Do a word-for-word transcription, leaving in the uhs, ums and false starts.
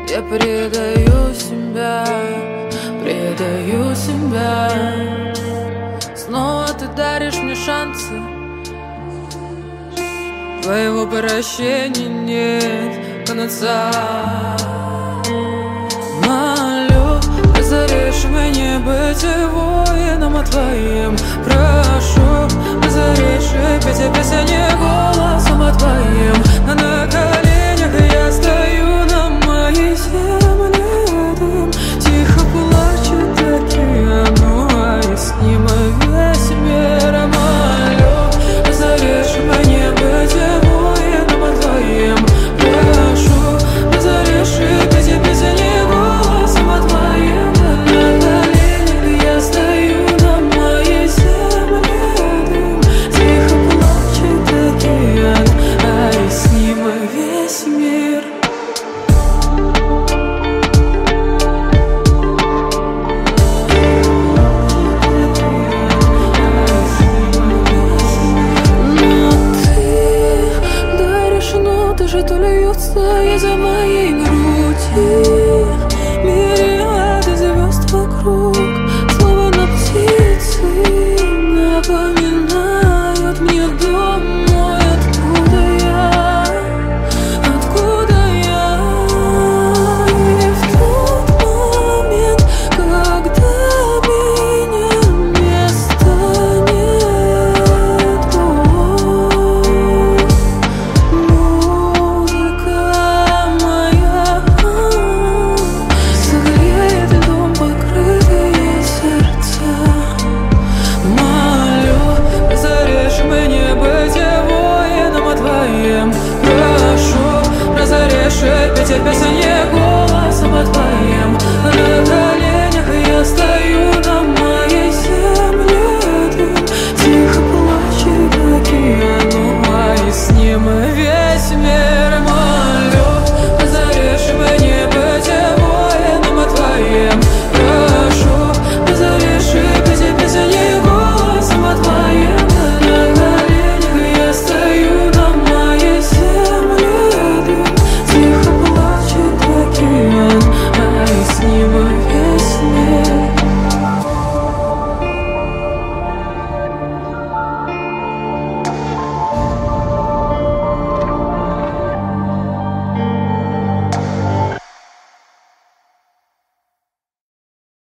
Я предаю себя, предаю себя. Снова ты даришь мне шансы, твоего прощения нет конца. Молю, разоришь мне быть воином, а твоим прошу, разоришь петь песни голосом, а твоим. А на коленях я стою на моей земле, дым тихо плачет океану, а и с ним весь мир. Молю, разоришь мне быть воином, а твоим прошу, разоришь петь песни голосом, а твоим. На коленях я стою на моей земле, дым тихо плачет океан, а и с ним весь мир. Но ты даришь ноты, что льются из моей груди. Мириады звезд вокруг, словно птицы, напоминают мне дом мой. Откуда я, откуда я? И в тот момент, когда меня не станет, музыка моя согреет дом, покрытые сердца. Молю, разоришь мне быть воином, а твоим прошу, разоришь петь песни.